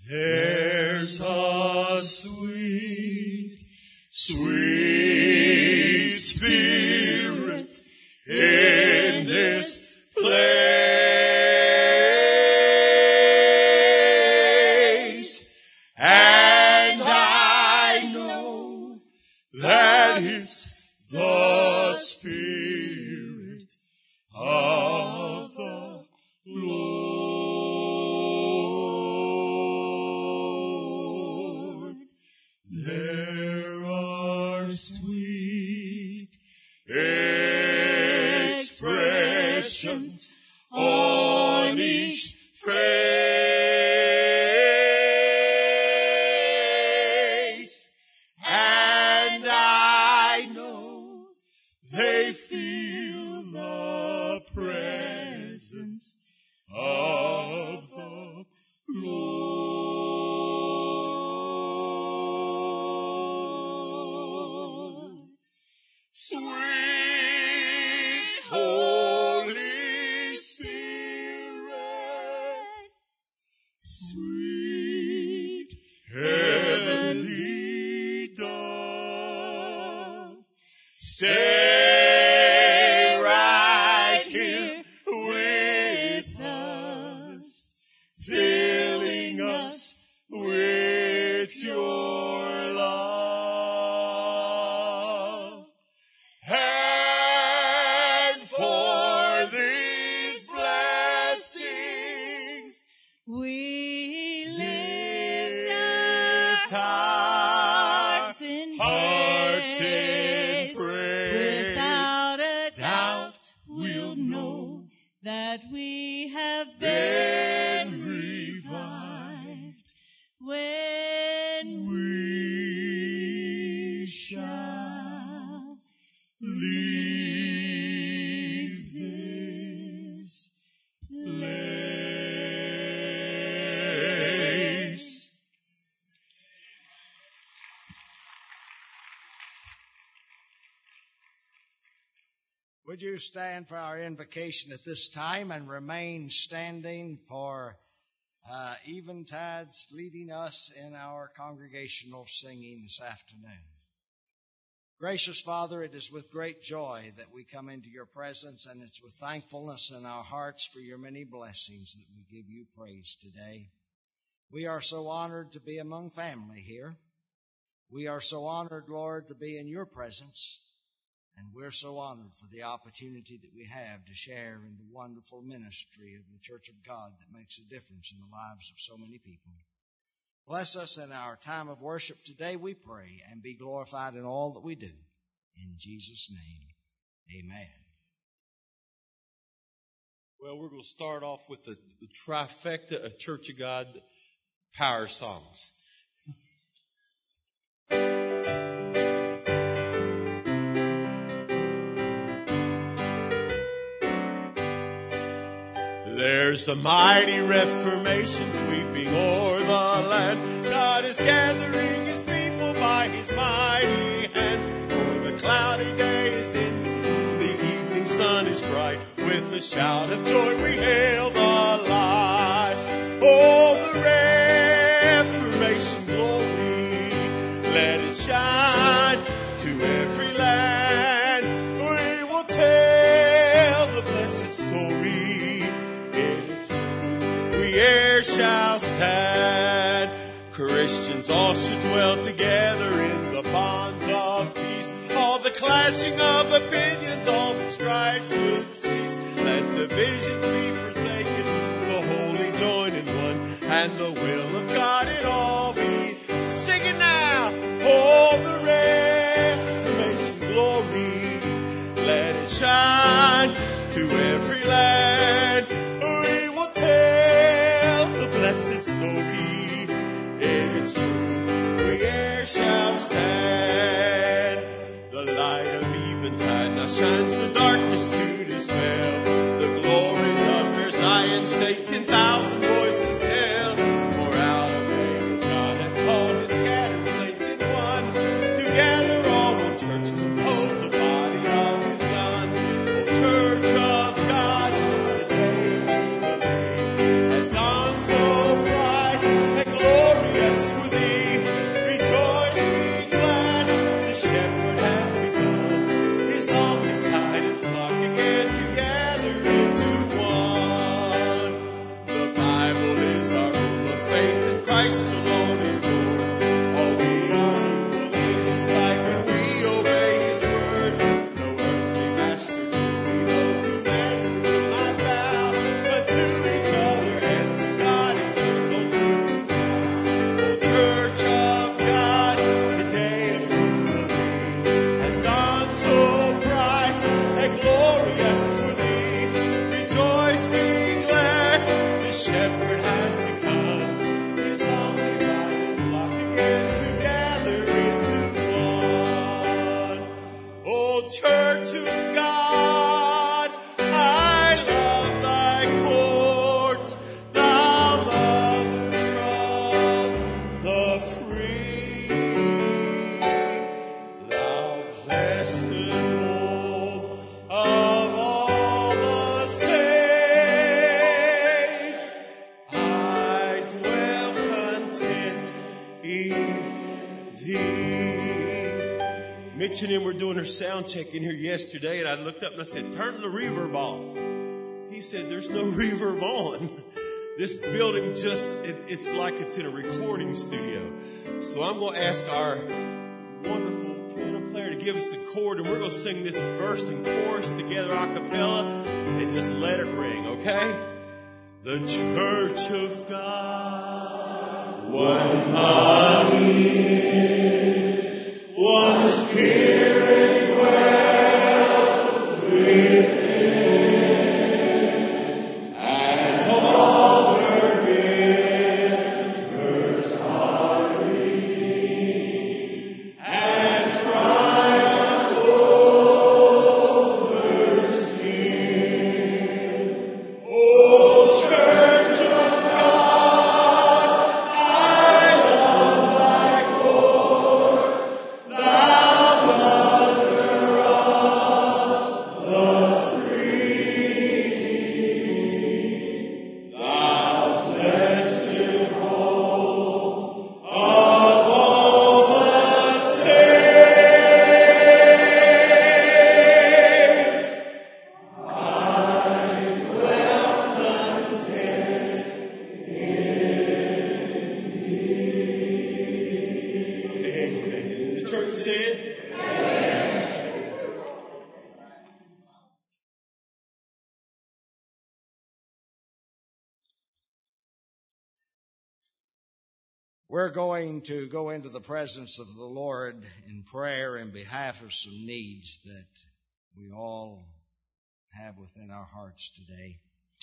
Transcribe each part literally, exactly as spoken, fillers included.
There's a sweet, sweet spirit in this place, and I know that it's the Spirit of the Lord. There are sweet expressions on each face, and I know they feel the presence of the Lord. Sweet Holy Spirit, sweet heavenly dove, stay right here with us, filling us with your love. And for these blessings, We lift lift our our hearts in hearts in praise. praise. Without a doubt, Doubt we'll know that we have been been revived. when We shall leave this place. Would you stand for our invocation at this time and remain standing for uh, Eventide's leading us in our congregational singing this afternoon? Gracious Father, it is with great joy that we come into your presence, and it's with thankfulness in our hearts for your many blessings that we give you praise today. We are so honored to be among family here. We are so honored, Lord, to be in your presence. And we're so honored for the opportunity that we have to share in the wonderful ministry of the Church of God that makes a difference in the lives of so many people. Bless us in our time of worship today, we pray, and be glorified in all that we do. In Jesus' name, amen. Well, we're going to start off with the, the trifecta of Church of God power songs. There's a mighty reformation sweeping o'er the land. God is gathering his people by his mighty hand. For the cloudy day is ending, the evening sun is bright. With a shout of joy we hail the light. Oh, the Reformation glory, let it shine to every land. We will tell the blessed story. We e'er shall stand. Christians all should dwell together in the bonds of peace. All the clashing of opinions, all the strife should cease. Let divisions be forsaken, the holy join in one, and the will of God in all be. Sing it now. Oh, the Reformation glory, let it shine to every land. We will tell the blessed story, in its truth we e'er shall stand. The light of eventide now shines the darkness to dispel. The glories of fair Zion state ten thousand voices tell. For out of them God hath called his scattered saints in one. Together all one church compose the body of his Son. O Church of God, the day of Jubilee has dawned so bright. Christ alone is Lord. All we are equal in His sight when we obey His word. No earthly master do we know, to man we will not bow, but to each other and to God eternal truth. O Church of God, the day of Jubilee has dawned so bright and glorious for thee. Rejoice, be glad, the shepherd has begun his long-divided flock again to gather into one. O Church of God, I love thy courts, thou mother of the free, thou blessed home of all the saved. I dwell content in thee. Mitch and him were doing their sound check in here yesterday, and I looked up and I said, turn the reverb off. He said, there's no reverb on. This building just, it, it's like it's in a recording studio. So I'm going to ask our wonderful piano player to give us the chord, and we're going to sing this verse and chorus together a cappella and just let it ring, okay? The Church of God, one body, one spirit dwells within, and all her members are in, and triumph over sin. O Church of God, I love thy court, thou mother of the free, thou blessed home of all the saved. I dwell content in thee. Amen. The church said, We're going to go into the presence of the Lord in prayer in behalf of some needs that we all have within our hearts today.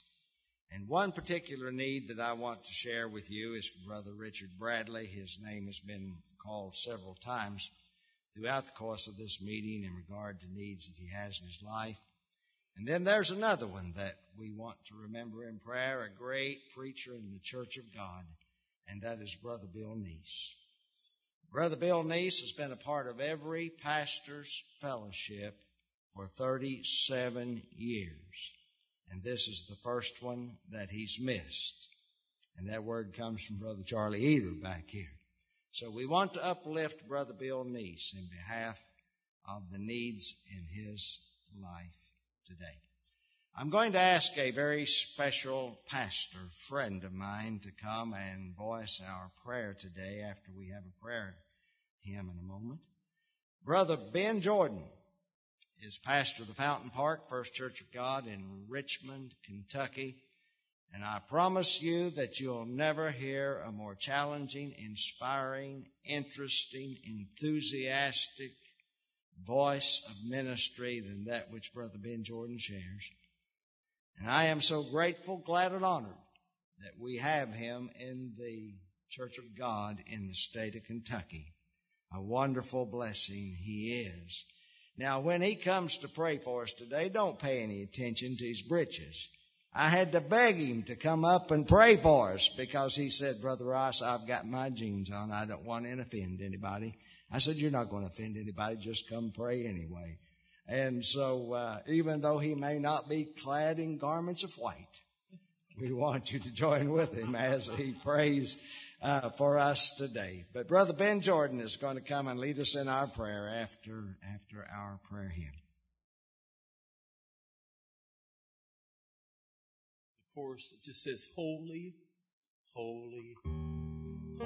And one particular need that I want to share with you is for Brother Richard Bradley. His name has been called several times throughout the course of this meeting in regard to needs that he has in his life. And then there's another one that we want to remember in prayer, a great preacher in the Church of God, and that is Brother Bill Neese. Brother Bill Neese has been a part of every pastor's fellowship for thirty-seven years. And this is the first one that he's missed. And that word comes from Brother Charlie Eder back here. So we want to uplift Brother Bill Neese in behalf of the needs in his life today. I'm going to ask a very special pastor friend of mine to come and voice our prayer today after we have a prayer hymn in a moment. Brother Ben Jordan is pastor of the Fountain Park First Church of God in Richmond, Kentucky. And I promise you that you'll never hear a more challenging, inspiring, interesting, enthusiastic voice of ministry than that which Brother Ben Jordan shares. And I am so grateful, glad, and honored that we have him in the Church of God in the state of Kentucky. A wonderful blessing he is. Now, when he comes to pray for us today, don't pay any attention to his britches. I had to beg him to come up and pray for us because he said, Brother Ross, I've got my jeans on. I don't want to offend anybody. I said, you're not going to offend anybody. Just come pray anyway. And so uh, even though he may not be clad in garments of white, we want you to join with him as he prays uh, for us today. But Brother Ben Jordan is going to come and lead us in our prayer after, after our prayer hymn. The chorus, it just says, holy, holy,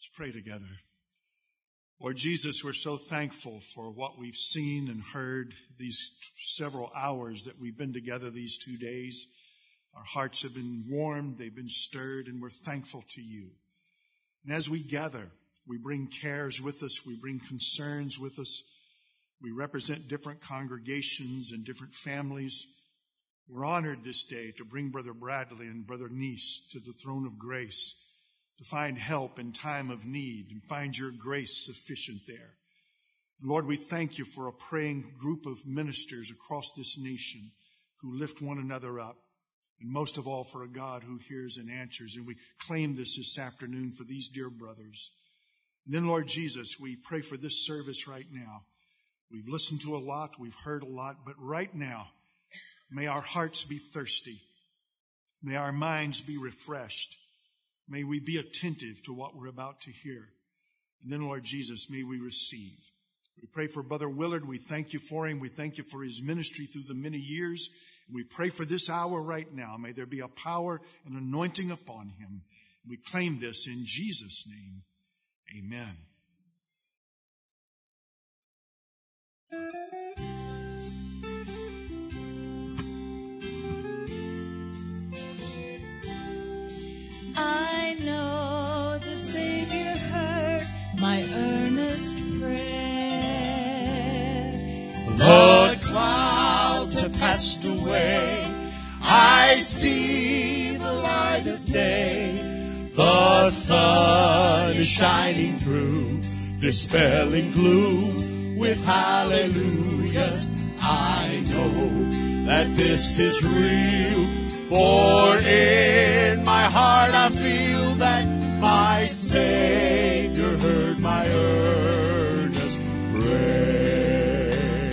Let's pray together. Lord Jesus, we're so thankful for what we've seen and heard these several hours that we've been together these two days. Our hearts have been warmed, they've been stirred, and we're thankful to you. And as we gather, we bring cares with us, we bring concerns with us. We represent different congregations and different families. We're honored this day to bring Brother Bradley and Brother Neese to the throne of grace, to find help in time of need and find your grace sufficient there. Lord, we thank you for a praying group of ministers across this nation who lift one another up, and most of all for a God who hears and answers. And we claim this this afternoon for these dear brothers. And then, Lord Jesus, we pray for this service right now. We've listened to a lot, we've heard a lot, but right now, may our hearts be thirsty. May our minds be refreshed. May we be attentive to what we're about to hear. And then, Lord Jesus, may we receive. We pray for Brother Willard. We thank you for him. We thank you for his ministry through the many years. We pray for this hour right now. May there be a power and anointing upon him. We claim this in Jesus' name. Amen. I know the Savior heard my earnest prayer. The clouds have passed away. I see the light of day. The sun is shining through, dispelling gloom with hallelujahs. I know that this is real, for in my heart I feel that my Savior heard my earnest prayer.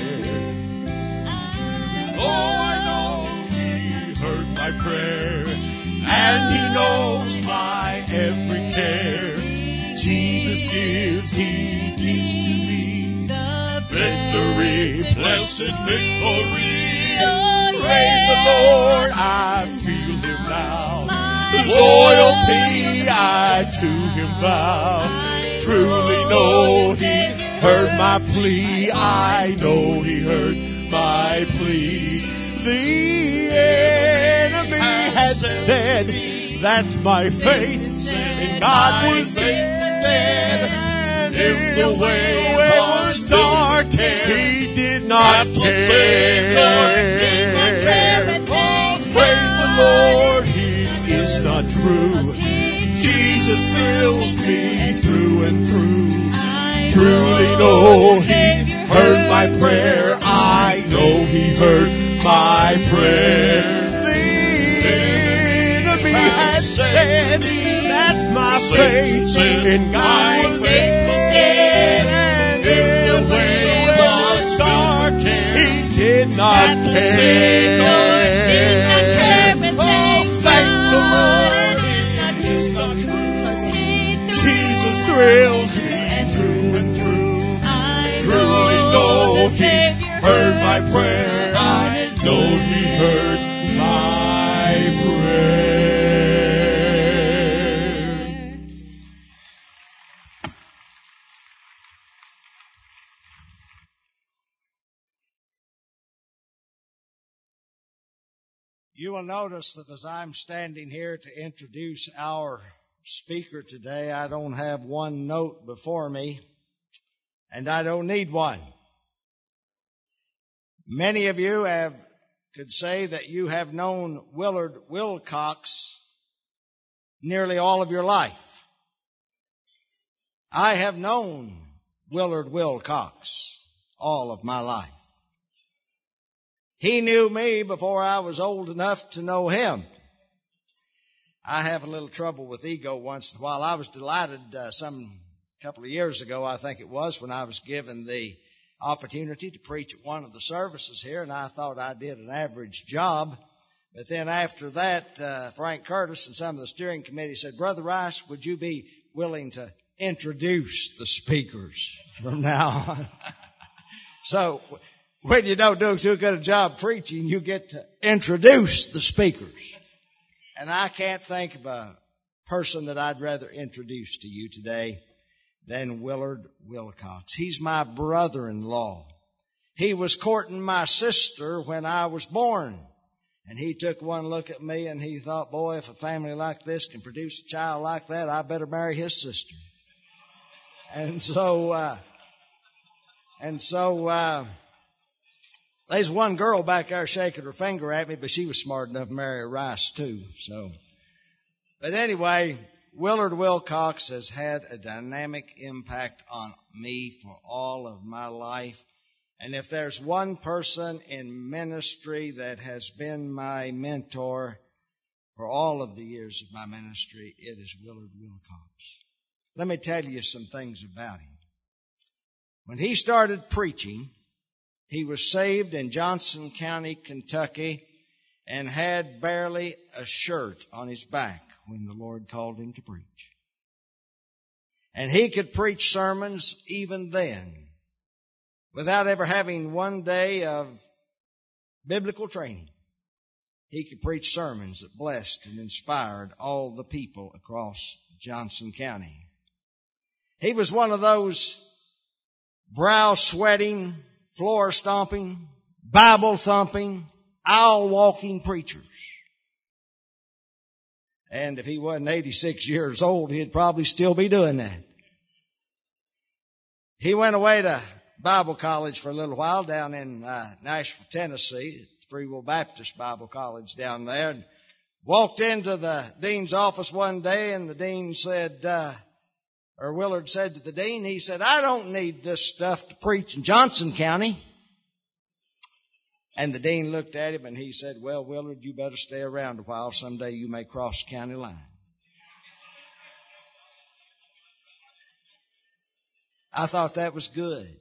Oh, I know He heard my prayer, and He knows my every care. Jesus gives, He gives to me victory, blessed victory. Praise the Lord, I feel Him now. Loyalty I to Him vow. Truly know He heard my plea. I know He heard my plea. The enemy had said that my faith in God was dead, and if the way was dark, He did not care. Praise the Lord, He is not true. Jesus thrills me through and through. Truly know He heard my prayer. I know He heard my prayer. The enemy had said that my faith in God was dead, and if the way was dark, He did not care. Oh, thank the Lord, He is not true. Jesus thrills me through and through. Truly know He heard my prayer. I know He heard my prayer. You will notice that as I'm standing here to introduce our speaker today, I don't have one note before me, and I don't need one. Many of you have could say that you have known Willard Wilcox nearly all of your life. I have known Willard Wilcox all of my life. He knew me before I was old enough to know him. I have a little trouble with ego once in a while. I was delighted uh, some couple of years ago, I think it was, when I was given the opportunity to preach at one of the services here, and I thought I did an average job. But then after that, uh, Frank Curtis and some of the steering committee said, Brother Rice, would you be willing to introduce the speakers from now on? So when you don't do too good a job preaching, you get to introduce the speakers. And I can't think of a person that I'd rather introduce to you today than Willard Wilcox. He's my brother-in-law. He was courting my sister when I was born. And he took one look at me and he thought, boy, if a family like this can produce a child like that, I better marry his sister. And so, uh, and so, uh, there's one girl back there shaking her finger at me, but she was smart enough to marry a Rice too, so. But anyway, Willard Wilcox has had a dynamic impact on me for all of my life. And if there's one person in ministry that has been my mentor for all of the years of my ministry, it is Willard Wilcox. Let me tell you some things about him. When he started preaching, he was saved in Johnson County, Kentucky, and had barely a shirt on his back when the Lord called him to preach. And he could preach sermons even then without ever having one day of biblical training. He could preach sermons that blessed and inspired all the people across Johnson County. He was one of those brow-sweating, floor-stomping, Bible-thumping, aisle-walking preachers. And if he wasn't eighty-six years old, he'd probably still be doing that. He went away to Bible college for a little while down in uh, Nashville, Tennessee, Free Will Baptist Bible College down there, and walked into the dean's office one day, and the dean said, uh, or Willard said to the dean, he said, I don't need this stuff to preach in Johnson County. And the dean looked at him and he said, well, Willard, you better stay around a while. Someday you may cross the county line. I thought that was good.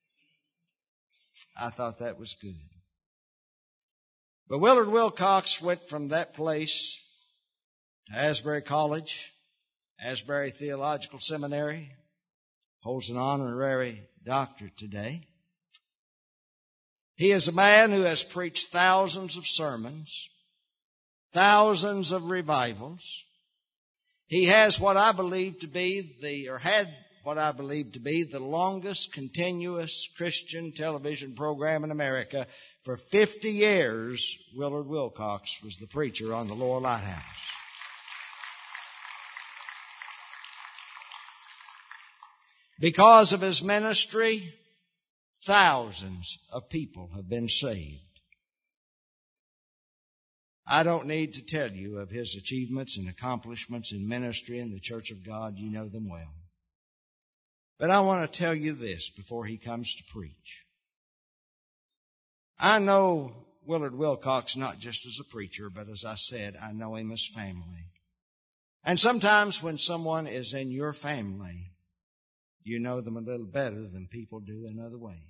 I thought that was good. But Willard Wilcox went from that place to Asbury College, Asbury Theological Seminary, holds an honorary doctorate today. He is a man who has preached thousands of sermons, thousands of revivals. He has what I believe to be the, or had what I believe to be the longest continuous Christian television program in America. For fifty years, Willard Wilcox was the preacher on the Lower Lighthouse. Because of his ministry, thousands of people have been saved. I don't need to tell you of his achievements and accomplishments in ministry in the Church of God. You know them well. But I want to tell you this before he comes to preach. I know Willard Wilcox not just as a preacher, but as I said, I know him as family. And sometimes when someone is in your family, you know them a little better than people do in other ways.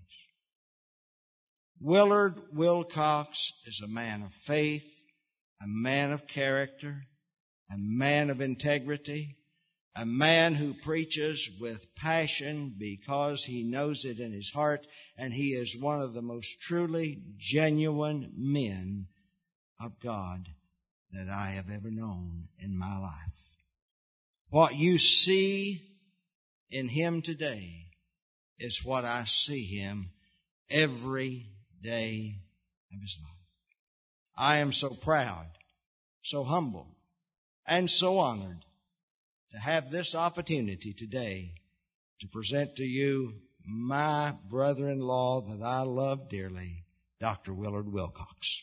Willard Wilcox is a man of faith, a man of character, a man of integrity, a man who preaches with passion because he knows it in his heart, and he is one of the most truly genuine men of God that I have ever known in my life. What you see in him today is what I see him every day of his life. I am so proud, so humble, and so honored to have this opportunity today to present to you my brother-in-law that I love dearly, Doctor Willard Wilcox.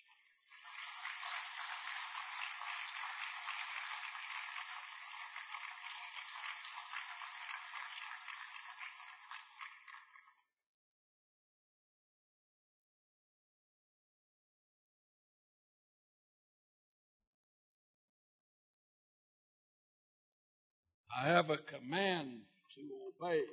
I have a command to obey.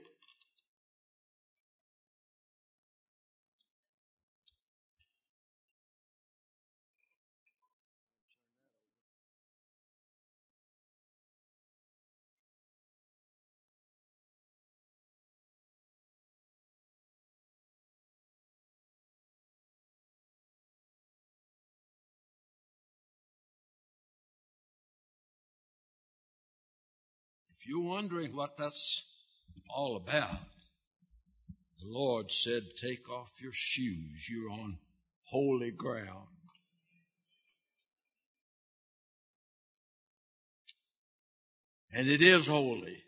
If you're wondering what that's all about, the Lord said, take off your shoes. You're on holy ground. And it is holy,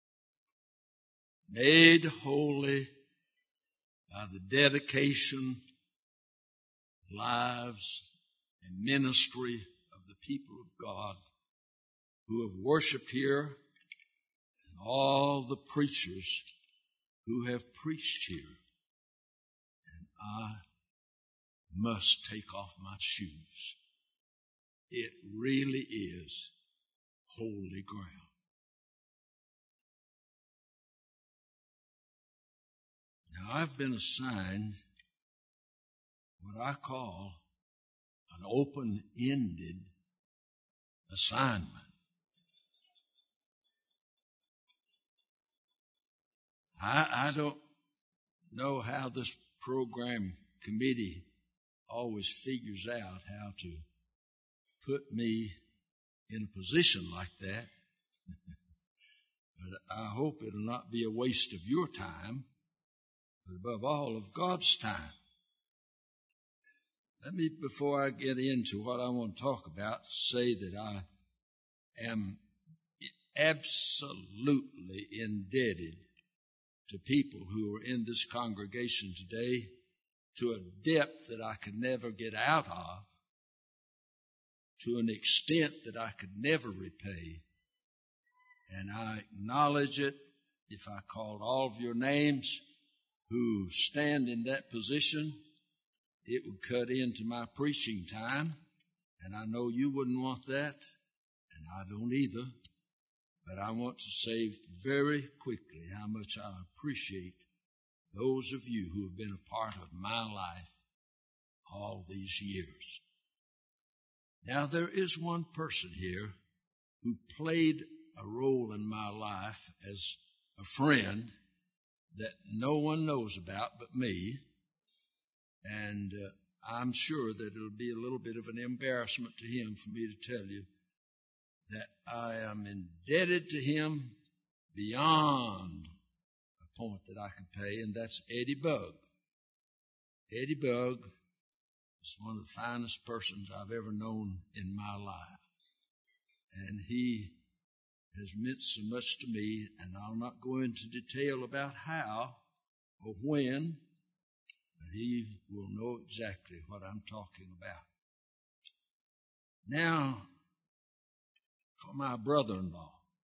made holy by the dedication, lives, and ministry of the people of God who have worshiped here, and all the preachers who have preached here. And I must take off my shoes. It really is holy ground. Now, I've been assigned what I call an open-ended assignment. I, I don't know how this program committee always figures out how to put me in a position like that. But I hope it'll not be a waste of your time, but above all, of God's time. Let me, before I get into what I want to talk about, say that I am absolutely indebted to people who are in this congregation today to a depth that I could never get out of, to an extent that I could never repay. And I acknowledge it. If I called all of your names who stand in that position, it would cut into my preaching time, and I know you wouldn't want that, and I don't either. But I want to say very quickly how much I appreciate those of you who have been a part of my life all these years. Now, there is one person here who played a role in my life as a friend that no one knows about but me, and uh, I'm sure that it'll be a little bit of an embarrassment to him for me to tell you that I am indebted to him beyond a point that I could pay, and that's Eddie Bugg. Eddie Bugg is one of the finest persons I've ever known in my life, and he has meant so much to me, and I'll not go into detail about how or when, but he will know exactly what I'm talking about. Now, for my brother-in-law.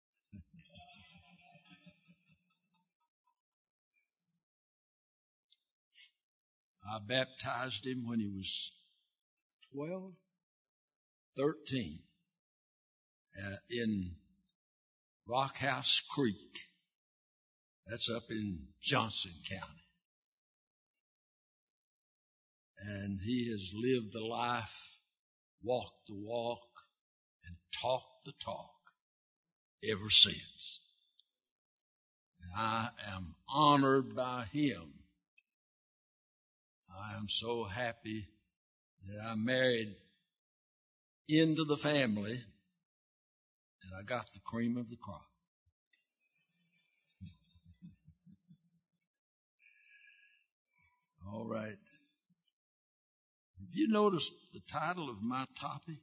I baptized him when he was twelve, thirteen, uh, in Rockhouse Creek. That's up in Johnson County. And he has lived the life, walked the walk, and talked the talk ever since. And I am honored by him. I am so happy that I married into the family and I got the cream of the crop. All right. Have you noticed the title of my topic?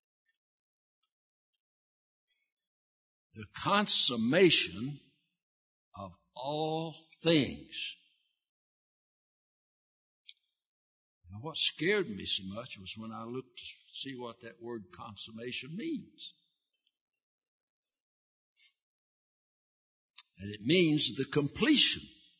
The consummation of all things. Now, what scared me so much was when I looked to see what that word consummation means. And it means the completion.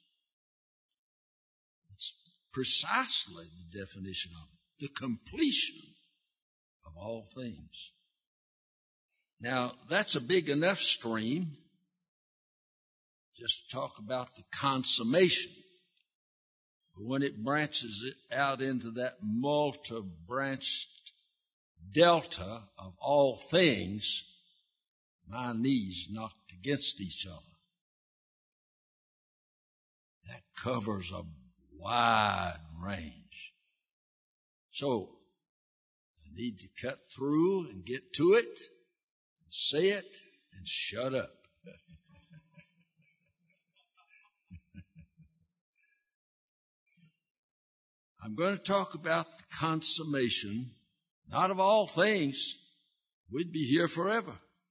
It's precisely the definition of it. The completion of all things. Now, that's a big enough stream just to talk about the consummation. But when it branches it out into that multi-branched delta of all things, my knees knocked against each other. That covers a wide range. So, I need to cut through and get to it, and say it, and shut up. I'm going to talk about the consummation, not of all things. We'd be here forever.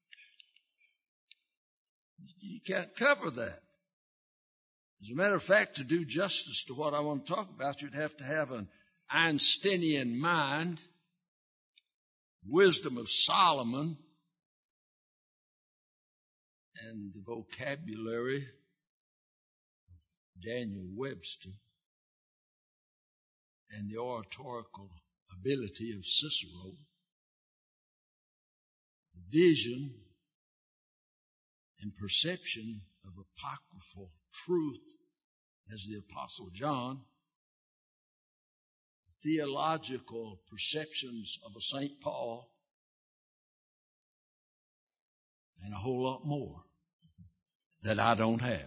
You can't cover that. As a matter of fact, to do justice to what I want to talk about, you'd have to have an Einsteinian mind, wisdom of Solomon, and the vocabulary of Daniel Webster, and the oratorical ability of Cicero, the vision and perception of apocryphal truth as the Apostle John, theological perceptions of a Saint Paul, and a whole lot more that I don't have.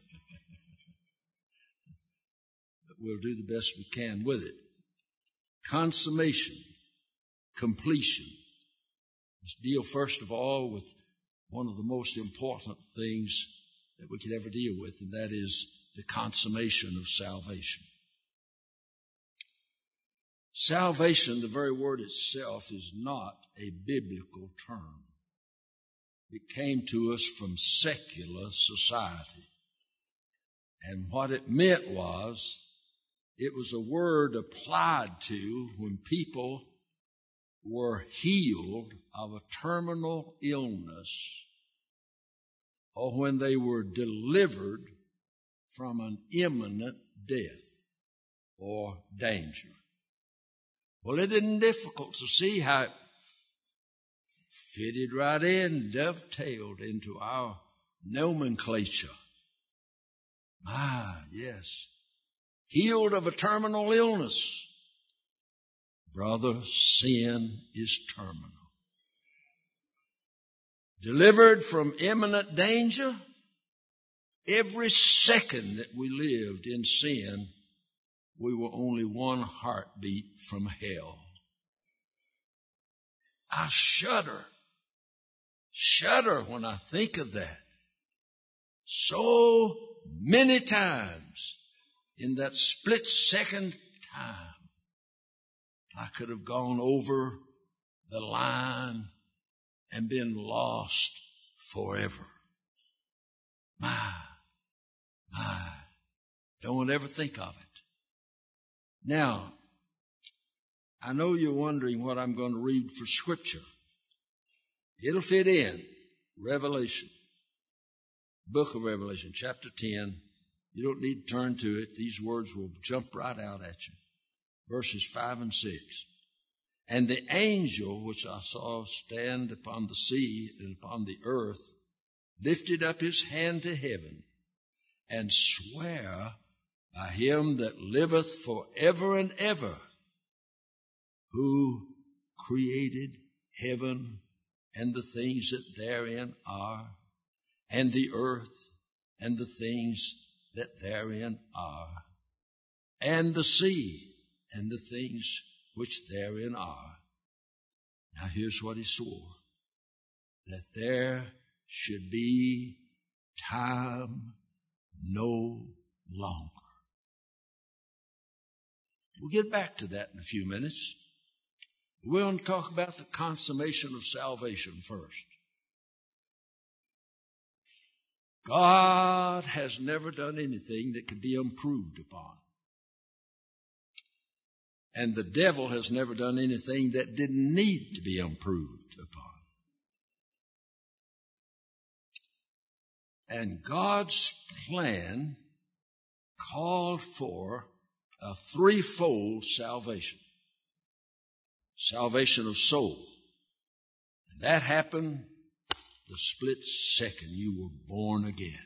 But we'll do the best we can with it. Consummation, completion. Let's deal first of all with one of the most important things that we could ever deal with, and that is the consummation of salvation. Salvation, the very word itself, is not a biblical term. It came to us from secular society. And what it meant was, it was a word applied to when people were healed of a terminal illness, or when they were delivered from an imminent death or danger. Well, it isn't difficult to see how it fitted right in, dovetailed into our nomenclature. Ah, yes. Healed of a terminal illness. Brother, sin is terminal. Delivered from imminent danger. Every second that we lived in sin, we were only one heartbeat from hell. I shudder, shudder when I think of that. So many times in that split second time, I could have gone over the line and been lost forever. My, my, don't ever think of it. Now, I know you're wondering what I'm going to read for Scripture. It'll fit in. Revelation. Book of Revelation, chapter ten. You don't need to turn to it. These words will jump right out at you. Verses five and six. And the angel which I saw stand upon the sea and upon the earth lifted up his hand to heaven and sware by him that liveth forever and ever, who created heaven and the things that therein are, and the earth and the things that therein are, and the sea and the things which therein are. Now here's what he swore, that there should be time no longer. We'll get back to that in a few minutes. We're going to talk about the consummation of salvation first. God has never done anything that could be improved upon. And the devil has never done anything that didn't need to be improved upon. And God's plan called for a threefold salvation. Salvation of soul. And that happened the split second you were born again.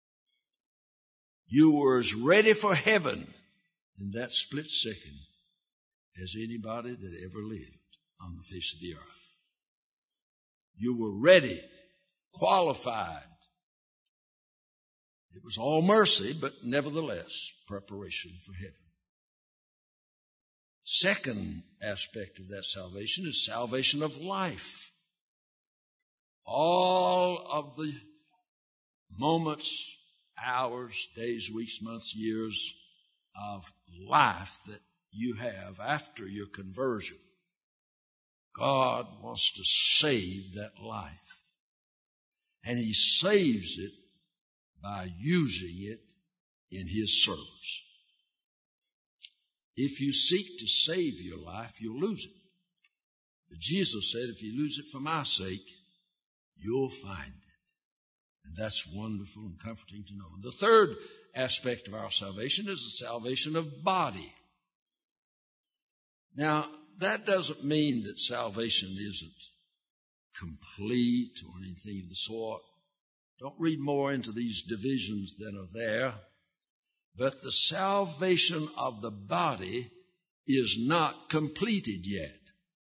You were as ready for heaven in that split second as anybody that ever lived on the face of the earth. You were ready, qualified. It was all mercy, but nevertheless, preparation for heaven. Second aspect of that salvation is salvation of life. All of the moments, hours, days, weeks, months, years of life that you have after your conversion. God wants to save that life. And He saves it by using it in His service. If you seek to save your life, you'll lose it. But Jesus said, if you lose it for my sake, you'll find it. And that's wonderful and comforting to know. The third aspect of our salvation is the salvation of body. Now, that doesn't mean that salvation isn't complete or anything of the sort. Don't read more into these divisions than are there. But the salvation of the body is not completed yet.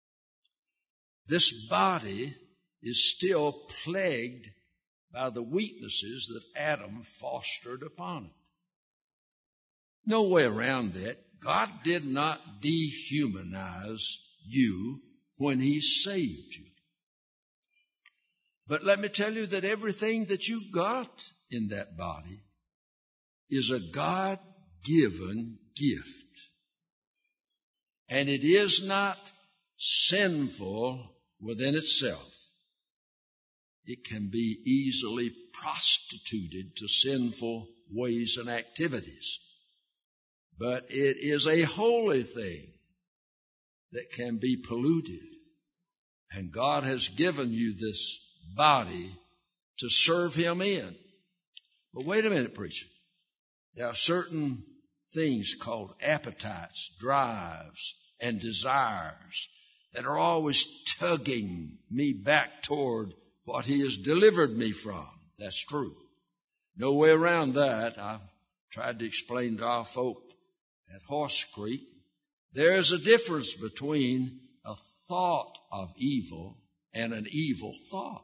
This body is still plagued by the weaknesses that Adam fostered upon it. No way around that. God did not dehumanize you when He saved you. But let me tell you that everything that you've got in that body is a God-given gift. And it is not sinful within itself. It can be easily prostituted to sinful ways and activities. But it is a holy thing that can be polluted. And God has given you this body to serve Him in. But wait a minute, preacher. There are certain things called appetites, drives, and desires that are always tugging me back toward what He has delivered me from. That's true. No way around that. I've tried to explain to our folk at Horse Creek, there is a difference between a thought of evil and an evil thought.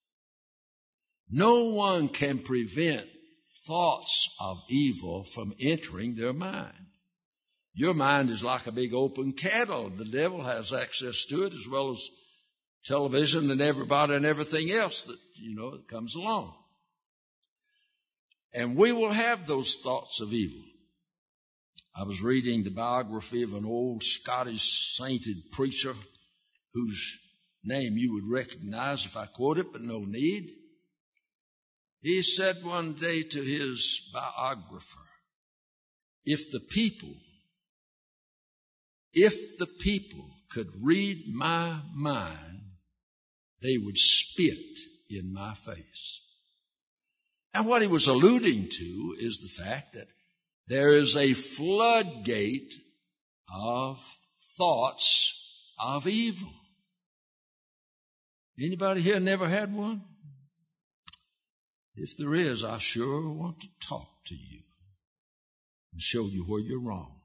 No one can prevent thoughts of evil from entering their mind. Your mind is like a big open kettle. The devil has access to it as well as television and everybody and everything else that, you know, that comes along. And we will have those thoughts of evil. I was reading the biography of an old Scottish sainted preacher whose name you would recognize if I quote it, but no need. He said one day to his biographer, if the people, if the people could read my mind, they would spit in my face. And what he was alluding to is the fact that there is a floodgate of thoughts of evil. Anybody here never had one? If there is, I sure want to talk to you and show you where you're wrong.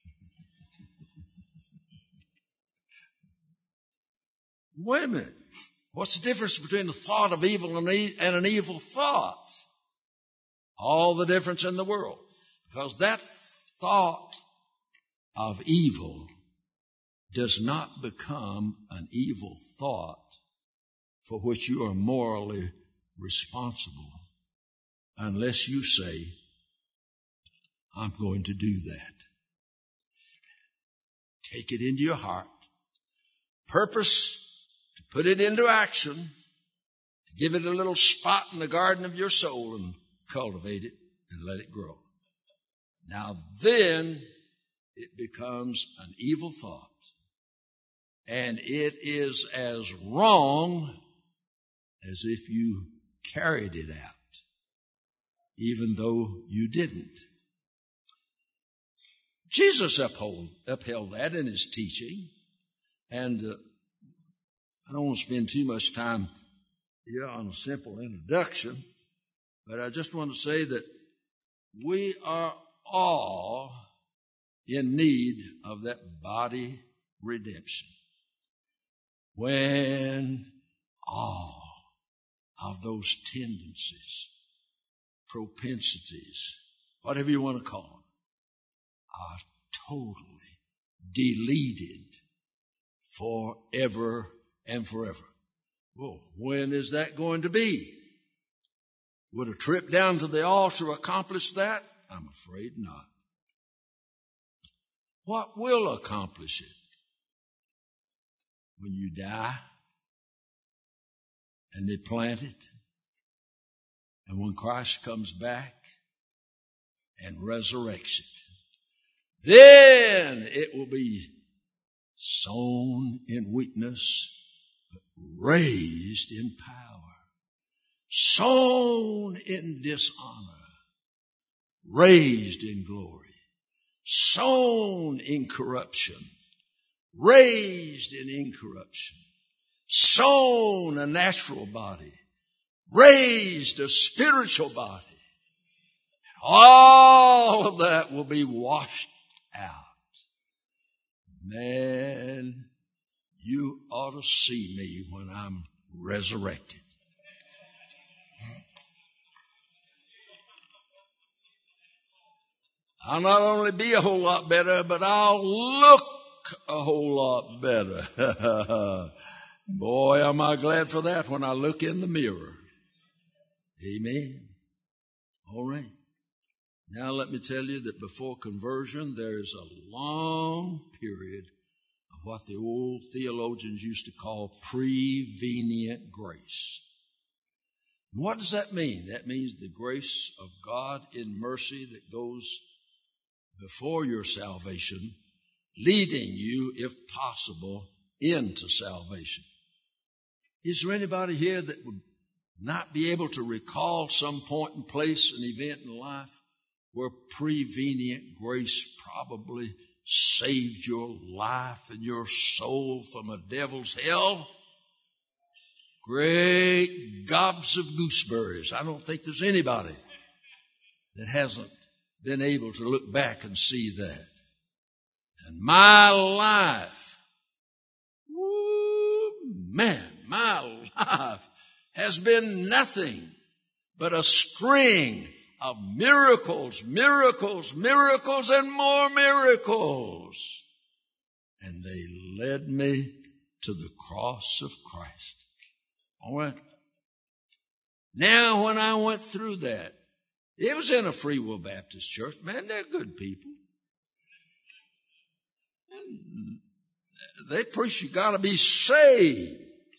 Wait a minute. What's the difference between the thought of evil and an evil thought? All the difference in the world. Because that thought of evil does not become an evil thought for which you are morally responsible unless you say, I'm going to do that. Take it into your heart. Purpose to put it into action, to give it a little spot in the garden of your soul and cultivate it and let it grow. Now then it becomes an evil thought. And it is as wrong as if you carried it out, even though you didn't. Jesus uphold, upheld that in His teaching. And uh, I don't want to spend too much time here on a simple introduction, but I just want to say that we are all in need of that body redemption. When all of those tendencies, propensities, whatever you want to call them, are totally deleted forever and forever. Well, when is that going to be? Would a trip down to the altar accomplish that? I'm afraid not. What will accomplish it? When you die and they plant it, and when Christ comes back and resurrects it, then it will be sown in weakness, but raised in power. Sown in dishonor, raised in glory. Sown in corruption, raised in incorruption. Sown a natural body, raised a spiritual body. All of that will be washed out. Man, you ought to see me when I'm resurrected. I'll not only be a whole lot better, but I'll look a whole lot better. Boy, am I glad for that when I look in the mirror. Amen. All right. Now let me tell you that before conversion, there is a long period of what the old theologians used to call prevenient grace. What does that mean? That means the grace of God in mercy that goes before your salvation, leading you, if possible, into salvation. Is there anybody here that would not be able to recall some point and place, an event in life where prevenient grace probably saved your life and your soul from a devil's hell? Great gobs of gooseberries. I don't think there's anybody that hasn't been able to look back and see that. And my life, woo, man, my life has been nothing but a string of miracles, miracles, miracles, and more miracles. And they led me to the cross of Christ. All right. Now, when I went through that, it was in a Free Will Baptist church. Man, they're good people. And they preach you got to be saved.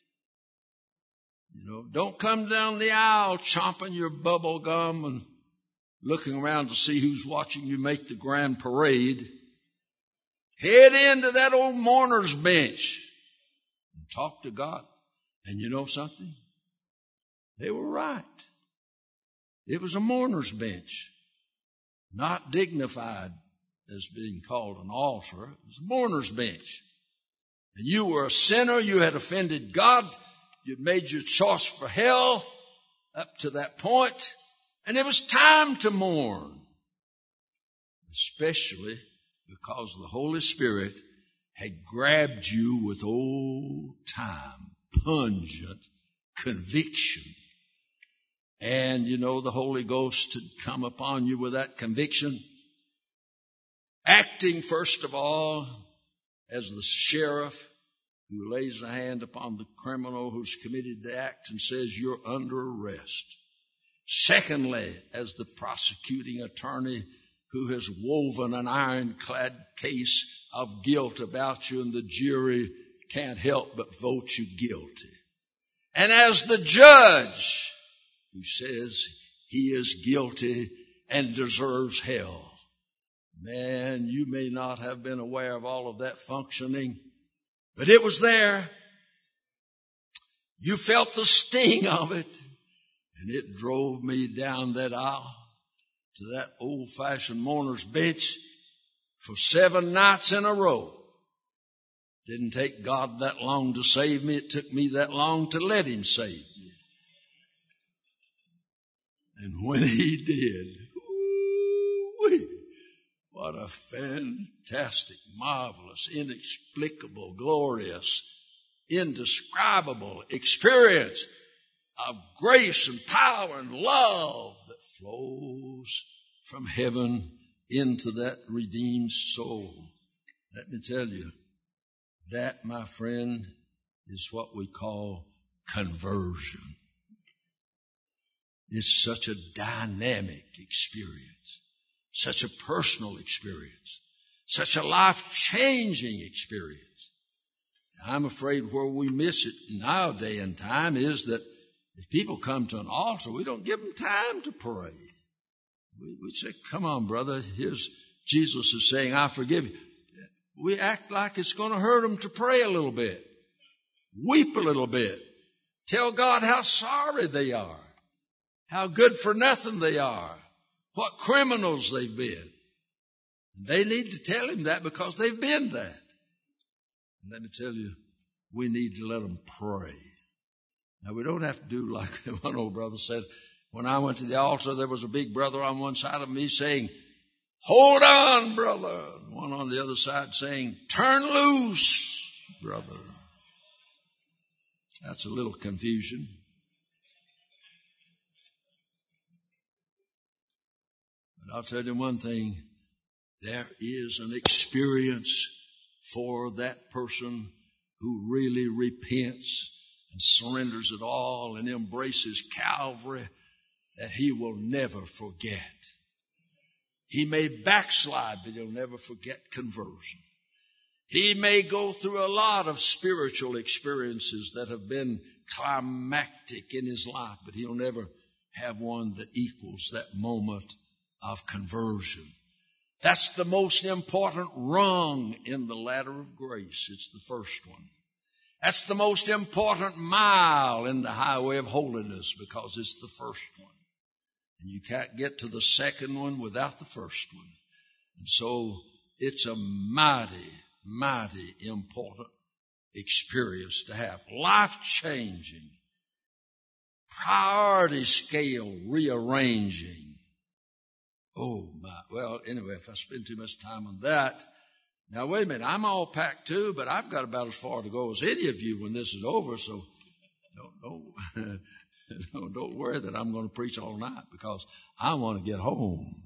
You know, don't come down the aisle chomping your bubble gum and looking around to see who's watching you make the grand parade. Head into that old mourner's bench and talk to God. And you know something? They were right. It was a mourner's bench, not dignified as being called an altar. It was a mourner's bench. And you were a sinner. You had offended God. You'd made your choice for hell up to that point. And it was time to mourn, especially because the Holy Spirit had grabbed you with old-time, pungent conviction. And, you know, the Holy Ghost had come upon you with that conviction, acting, first of all, as the sheriff who lays a hand upon the criminal who's committed the act and says, you're under arrest. Secondly, as the prosecuting attorney who has woven an ironclad case of guilt about you, and the jury can't help but vote you guilty. And as the judge who says he is guilty and deserves hell. Man, you may not have been aware of all of that functioning, but it was there. You felt the sting of it, and it drove me down that aisle to that old-fashioned mourner's bench for seven nights in a row. Didn't take God that long to save me. It took me that long to let him save me. And when he did, ooh-wee, what a fantastic, marvelous, inexplicable, glorious, indescribable experience of grace and power and love that flows from heaven into that redeemed soul. Let me tell you, that, my friend, is what we call conversion. It's such a dynamic experience, such a personal experience, such a life-changing experience. I'm afraid where we miss it in our day and time is that if people come to an altar, we don't give them time to pray. We, we say, come on, brother, here's Jesus is saying, I forgive you. We act like it's going to hurt them to pray a little bit. Weep a little bit. Tell God how sorry they are, how good for nothing they are, what criminals they've been. They need to tell him that because they've been that. And let me tell you, we need to let them pray. Now, we don't have to do like one old brother said. When I went to the altar, there was a big brother on one side of me saying, hold on, brother. And one on the other side saying, turn loose, brother. That's a little confusion. But I'll tell you one thing. There is an experience for that person who really repents and surrenders it all and embraces Calvary that he will never forget. He may backslide, but he'll never forget conversion. He may go through a lot of spiritual experiences that have been climactic in his life, but he'll never have one that equals that moment of conversion. That's the most important rung in the ladder of grace. It's the first one. That's the most important mile in the highway of holiness because it's the first one. And you can't get to the second one without the first one. And so it's a mighty, mighty important experience to have. Life-changing, priority scale rearranging. Oh, my. Well, anyway, if I spend too much time on that. Now, wait a minute. I'm all packed too, but I've got about as far to go as any of you when this is over. So don't, don't, don't worry that I'm going to preach all night because I want to get home.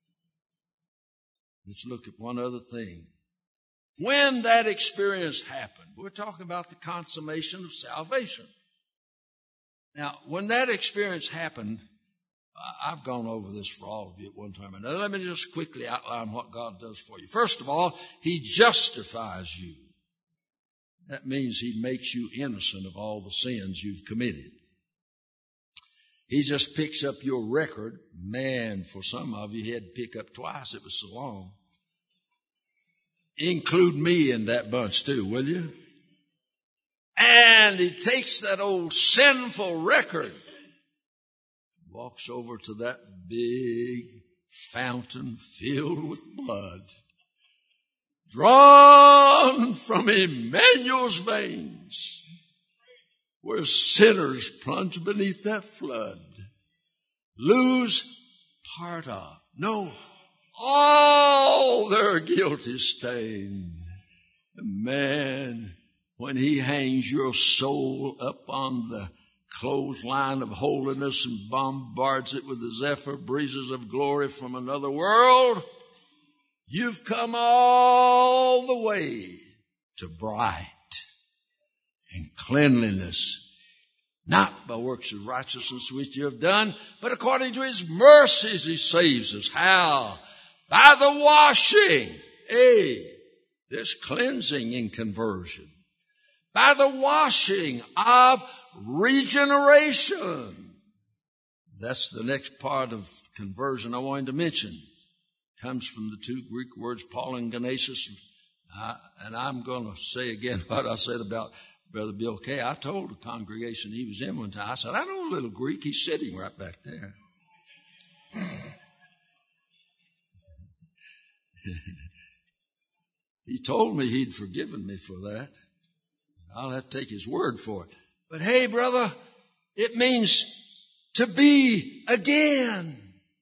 Let's look at one other thing. When that experience happened, we're talking about the consummation of salvation. Now, when that experience happened, I've gone over this for all of you at one time or another. Let me just quickly outline what God does for you. First of all, he justifies you. That means he makes you innocent of all the sins you've committed. He just picks up your record. Man, for some of you, he had to pick up twice. It was so long. Include me in that bunch too, will you? And he takes that old sinful record, walks over to that big fountain filled with blood, drawn from Emmanuel's veins, where sinners plunge beneath that flood, lose part of, no, all their guilty stain. Man, when he hangs your soul up on the clothesline of holiness and bombards it with the zephyr breezes of glory from another world, you've come all the way to bright and cleanliness, not by works of righteousness which you have done, but according to his mercies he saves us. How? By the washing. Hey, there's cleansing in conversion. By the washing of regeneration. That's the next part of conversion I wanted to mention. It comes from the two Greek words, Paulingenesis. Uh, and I'm going to say again what I said about Brother Bill Kay. I told the congregation he was in one time, I said, I know a little Greek. He's sitting right back there. He told me he'd forgiven me for that. I'll have to take his word for it. But hey, brother, it means to be again.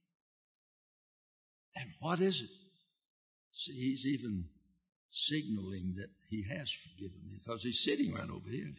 And what is it? See, he's even signaling that he has forgiven me because he's sitting right over here.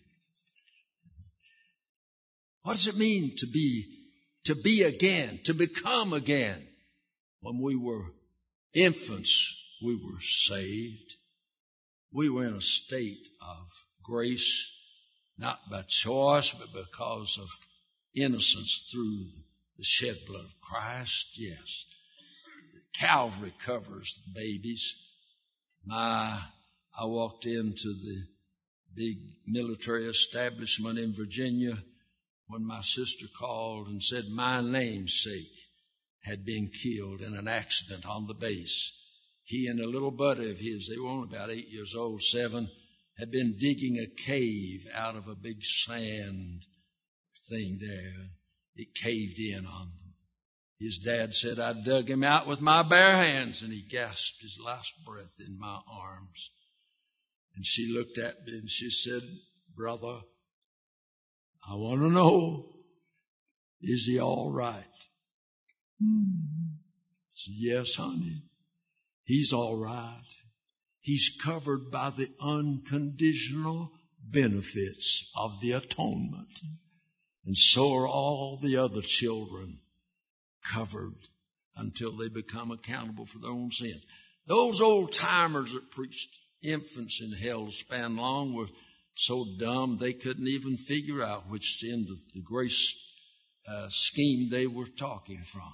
What does it mean to be, to be again, to become again? When we were infants, we were saved. We were in a state of grace, not by choice, but because of innocence through The shed blood of Christ, yes. Calvary covers the babies. My, I walked into the big military establishment in Virginia when my sister called and said my namesake had been killed in an accident on the base. He and a little buddy of his, they were only about eight years old, seven, had been digging a cave out of a big sand thing there. It caved in on them. His dad said, I dug him out with my bare hands, and he gasped his last breath in my arms. And she looked at me and she said, brother, I want to know, is he all right? Hmm. I said, yes, honey, he's all right. He's covered by the unconditional benefits of the atonement. And so are all the other children covered until they become accountable for their own sins. Those old timers that preached infants in hell span long were so dumb they couldn't even figure out which end of the grace uh, scheme they were talking from.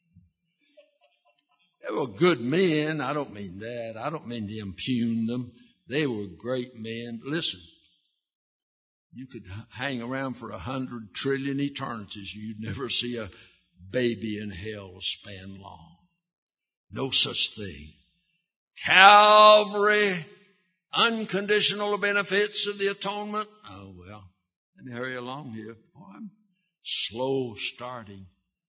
They were good men. I don't mean that. I don't mean to impugn them. They were great men. But listen, you could hang around for a hundred trillion eternities. You'd never see a baby in hell span long. No such thing. Calvary, unconditional benefits of the atonement. Oh, well, let me hurry along here. Oh, I'm slow starting.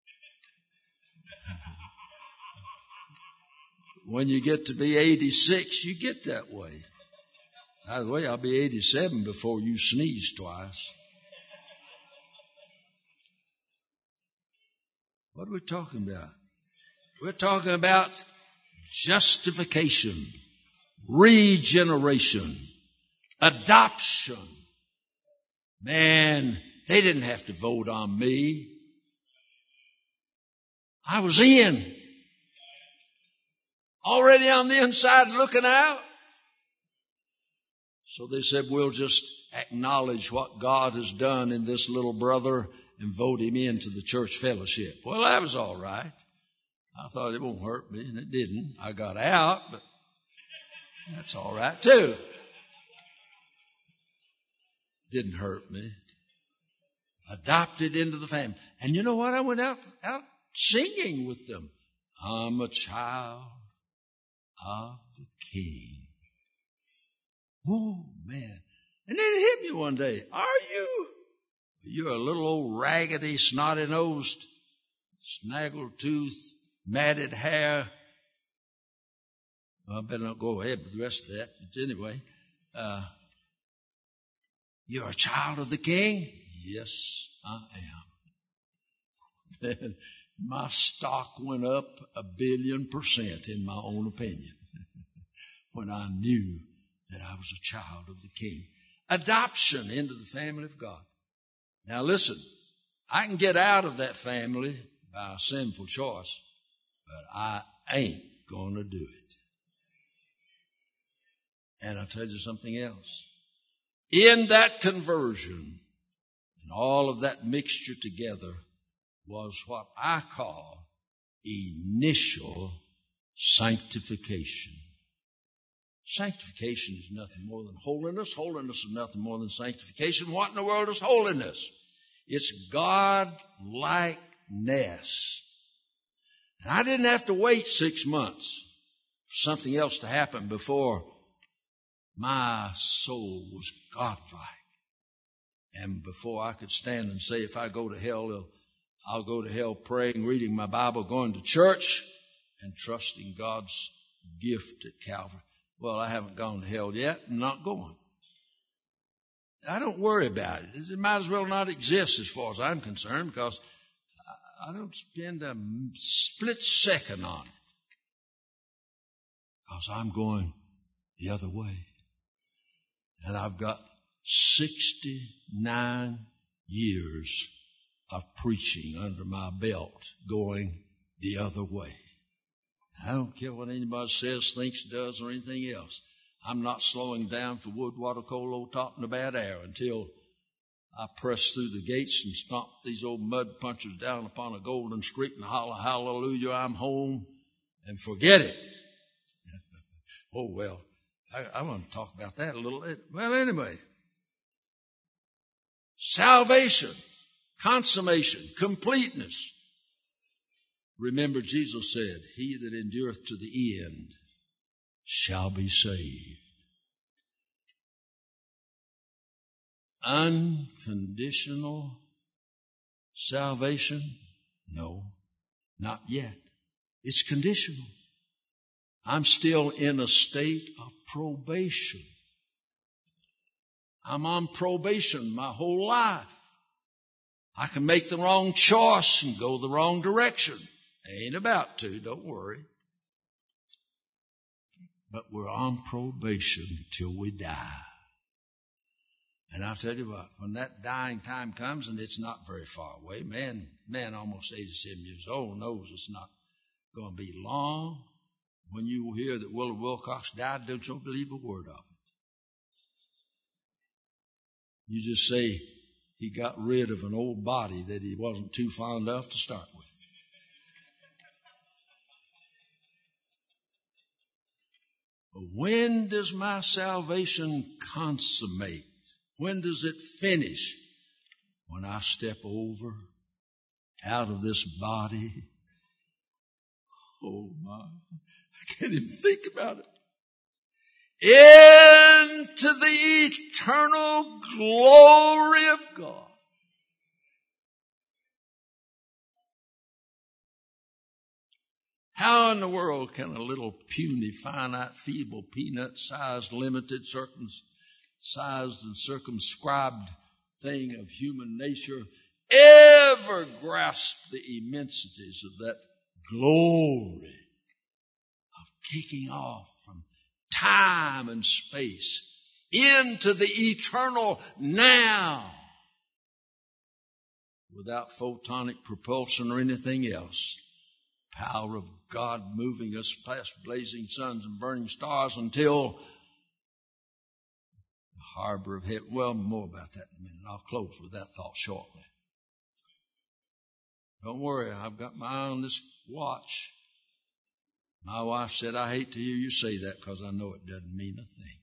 When you get to be eighty-six, you get that way. By the way, I'll be eighty-seven before you sneeze twice. What are we talking about? We're talking about justification, regeneration, adoption. Man, they didn't have to vote on me. I was in. Already on the inside looking out. So they said, we'll just acknowledge what God has done in this little brother and vote him into the church fellowship. Well, that was all right. I thought it won't hurt me, and it didn't. I got out, but that's all right too. Didn't hurt me. Adopted into the family. And you know what? I went out, out singing with them. I'm a child of the King. Oh, man. And then it hit me one day. Are you? You're a little old raggedy, snotty-nosed, snaggle-toothed, matted hair. Well, I better not go ahead with the rest of that. But anyway, uh, you're a child of the King? Yes, I am. Man, my stock went up a billion percent in my own opinion when I knew that I was a child of the King. Adoption into the family of God. Now listen, I can get out of that family by a sinful choice, but I ain't going to do it. And I'll tell you something else. In that conversion and all of that mixture together was what I call initial sanctification. Sanctification is nothing more than holiness. Holiness is nothing more than sanctification. What in the world is holiness? It's God-likeness. And I didn't have to wait six months for something else to happen before my soul was God-like. And before I could stand and say, if I go to hell, I'll go to hell praying, reading my Bible, going to church, and trusting God's gift at Calvary. Well, I haven't gone to hell yet. I'm not going. I don't worry about it. It might as well not exist as far as I'm concerned, because I don't spend a split second on it, because I'm going the other way. And I've got sixty-nine years of preaching under my belt going the other way. I don't care what anybody says, thinks, does, or anything else. I'm not slowing down for wood, water, coal, old top, and a bad air until I press through the gates and stomp these old mud punchers down upon a golden street and holler, hallelujah, I'm home, and forget it. Oh, well, I, I want to talk about that a little bit. Well, anyway, salvation, consummation, completeness. Remember, Jesus said, he that endureth to the end shall be saved. Unconditional salvation? No, not yet. It's conditional. I'm still in a state of probation. I'm on probation my whole life. I can make the wrong choice and go the wrong direction. I ain't about to, don't worry. But we're on probation till we die. And I'll tell you what, when that dying time comes, and it's not very far away, man, man almost eighty-seven years old knows it's not going to be long. When you hear that Willard Wilcox died, don't you believe a word of it. You just say he got rid of an old body that he wasn't too fond of to start with. But when does my salvation consummate? When does it finish? When I step over out of this body. Oh my, I can't even think about it. Into the eternal glory of God. How in the world can a little puny, finite, feeble, peanut-sized, limited, circumcised and circumscribed thing of human nature ever grasp the immensities of that glory of kicking off from time and space into the eternal now without photonic propulsion or anything else? Power of God moving us past blazing suns and burning stars until the harbor of heaven. Well, more about that in a minute. I'll close with that thought shortly. Don't worry, I've got my eye on this watch. My wife said, I hate to hear you say that because I know it doesn't mean a thing.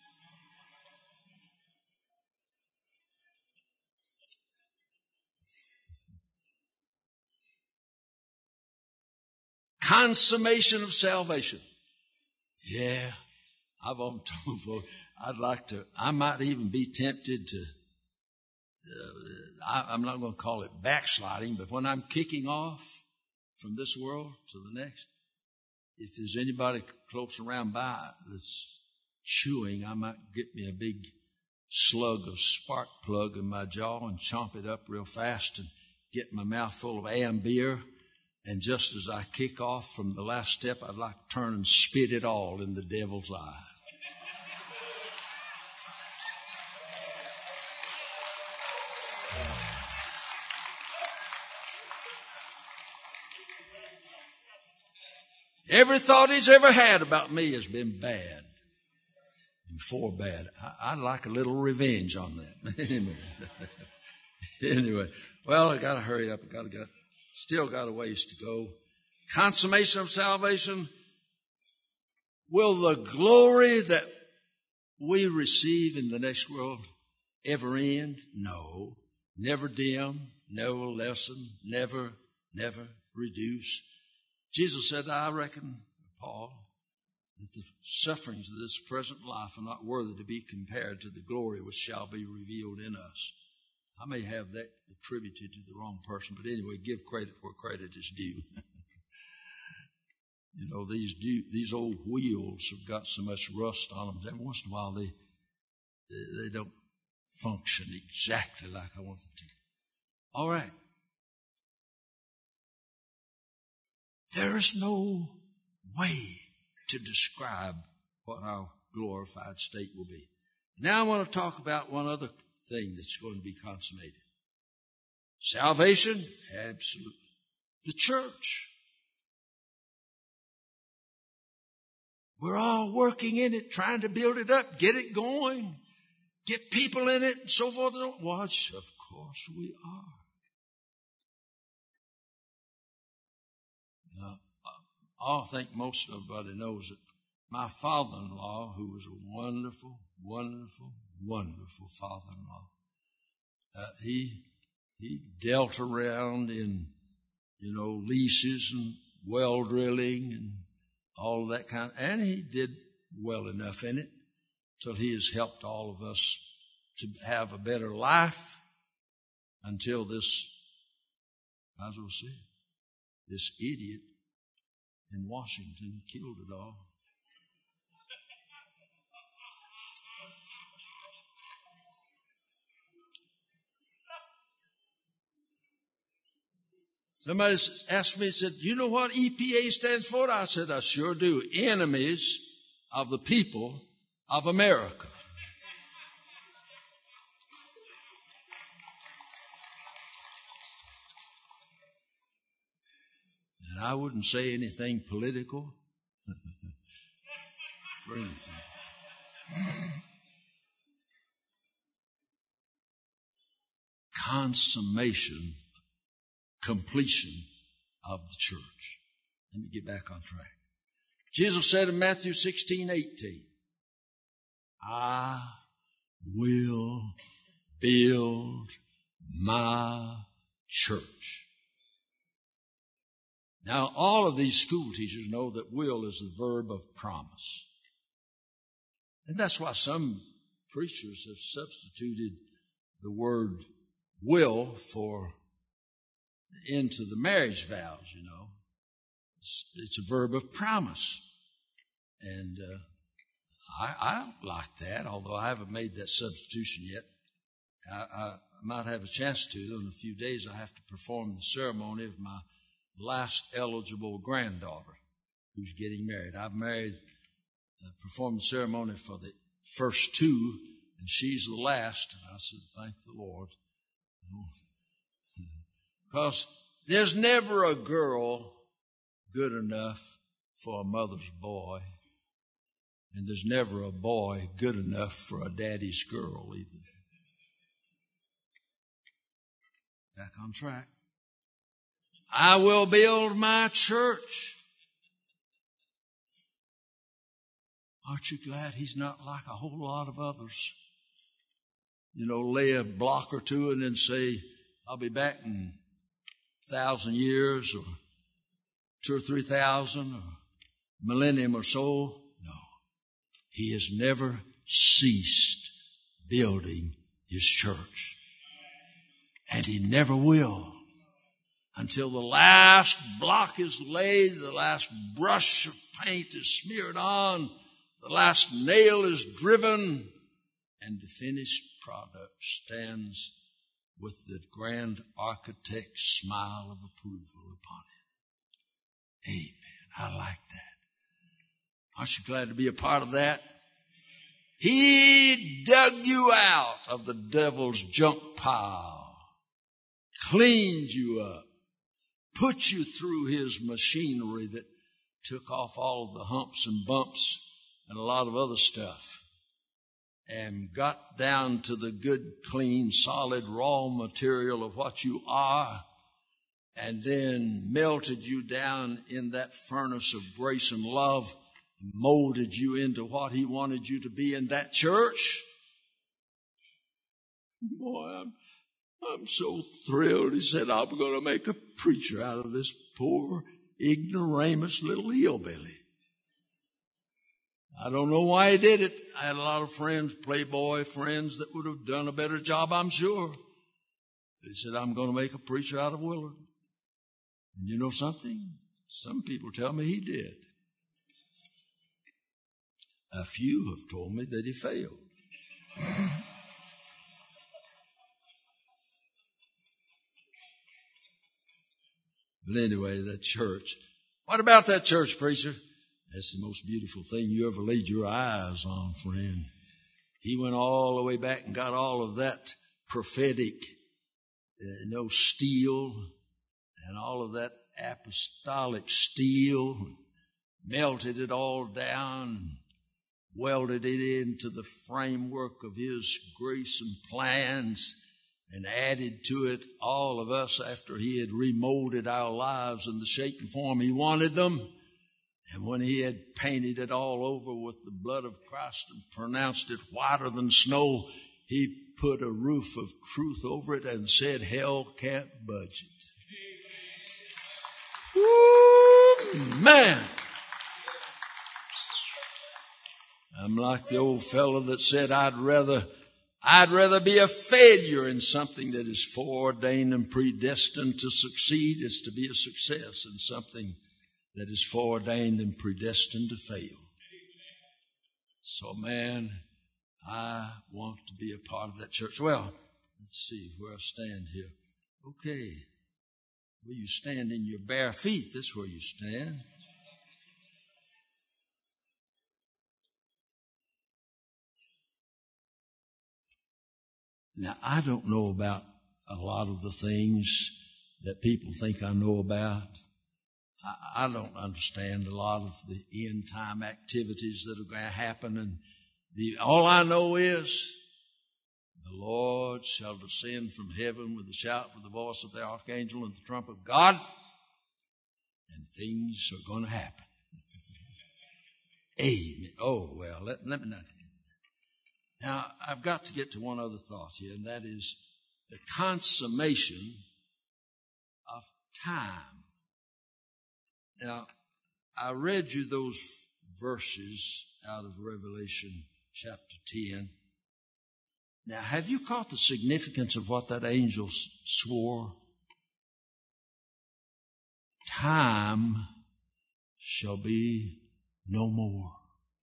Consummation of salvation. Yeah, I've often told folks, I'd like to, I might even be tempted to, uh, I, I'm not going to call it backsliding, but when I'm kicking off from this world to the next, if there's anybody close around by that's chewing, I might get me a big slug of spark plug in my jaw and chomp it up real fast and get my mouth full of Ambeer. And just as I kick off from the last step, I'd like to turn and spit it all in the devil's eye. Every thought he's ever had about me has been bad. And for bad. I, I'd like a little revenge on that. anyway. anyway, well, I got to hurry up. I got to get. Still got a ways to go. Consummation of salvation. Will the glory that we receive in the next world ever end? No. Never dim, never lessen, never, never reduce. Jesus said, I reckon, Paul, that the sufferings of this present life are not worthy to be compared to the glory which shall be revealed in us. I may have that attributed to the wrong person, but anyway, give credit where credit is due. You know, these do, these old wheels have got so much rust on them. Every once in a while, they, they, they don't function exactly like I want them to. All right. There is no way to describe what our glorified state will be. Now I want to talk about one other thing that's going to be consummated. Salvation? Absolutely. The church. We're all working in it, trying to build it up, get it going. get people in it and so forth. Watch, of course we are. Now, I think most everybody knows that my father-in-law, who was a wonderful, wonderful, wonderful father-in-law, uh, he he dealt around in, you know, leases and well drilling and all of that kind of, and he did well enough in it till he has helped all of us to have a better life until this, I was going to say, this idiot in Washington killed it all. Somebody asked me, said, you know what E P A stands for? I said, I sure do. Enemies of the people of America. And I wouldn't say anything political for anything. Consummation, completion of the church. Let me get back on track. Jesus said in Matthew sixteen eighteen, I will build my church. Now, all of these school teachers know that will is the verb of promise. And that's why some preachers have substituted the word will for into the marriage vows, you know. It's, it's a verb of promise. And uh, I, I like that, although I haven't made that substitution yet. I, I might have a chance to. In a few days, I have to perform the ceremony of my last eligible granddaughter who's getting married. I've married, uh, performed the ceremony for the first two, and she's the last. And I said, thank the Lord. Because there's never a girl good enough for a mother's boy, and there's never a boy good enough for a daddy's girl either. Back on track. I will build my church. Aren't you glad he's not like a whole lot of others? You know, lay a block or two and then say, I'll be back in a thousand years or two or three thousand or millennium or so. No. He has never ceased building his church. And he never will. Until the last block is laid, the last brush of paint is smeared on, the last nail is driven, and the finished product stands with the grand architect's smile of approval upon it. Amen. I like that. Aren't you glad to be a part of that? He dug you out of the devil's junk pile, cleaned you up, put you through his machinery that took off all of the humps and bumps and a lot of other stuff and got down to the good, clean, solid, raw material of what you are and then melted you down in that furnace of grace and love, molded you into what he wanted you to be in that church. Boy, I'm I'm so thrilled. He said, I'm going to make a preacher out of this poor, ignoramus little hillbilly. I don't know why he did it. I had a lot of friends, playboy friends, that would have done a better job, I'm sure. But he said, I'm going to make a preacher out of Willard. And you know something? Some people tell me he did. A few have told me that he failed. But anyway, that church. What about that church, preacher? That's the most beautiful thing you ever laid your eyes on, friend. He went all the way back and got all of that prophetic, uh, you know, steel and all of that apostolic steel, melted it all down, welded it into the framework of His grace and plans and added to it all of us after He had remolded our lives in the shape and form He wanted them. And when He had painted it all over with the blood of Christ and pronounced it whiter than snow, He put a roof of truth over it and said, hell can't budge it. Woo, man. I'm like the old fellow that said, I'd rather, I'd rather be a failure in something that is foreordained and predestined to succeed as to be a success in something that is foreordained and predestined to fail. So, man, I want to be a part of that church. Well, let's see where I stand here. Okay. Well, you stand in your bare feet. That's where you stand. Now, I don't know about a lot of the things that people think I know about. I, I don't understand a lot of the end time activities that are going to happen. And the, all I know is the Lord shall descend from heaven with a shout, with the voice of the archangel and the trump of God, and things are going to happen. Amen. Oh, well, let, let me not. Now, I've got to get to one other thought here, and that is the consummation of time. Now, I read you those verses out of Revelation chapter ten. Now, have you caught the significance of what that angel swore? Time shall be no more.